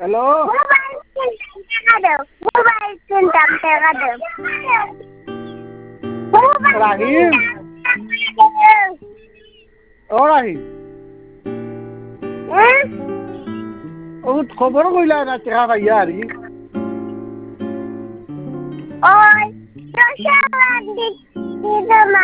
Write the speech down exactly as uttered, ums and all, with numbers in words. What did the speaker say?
hello Rahim ओ राहीम ও খবর কইলা না টেকা ভাইয়া আরি ওই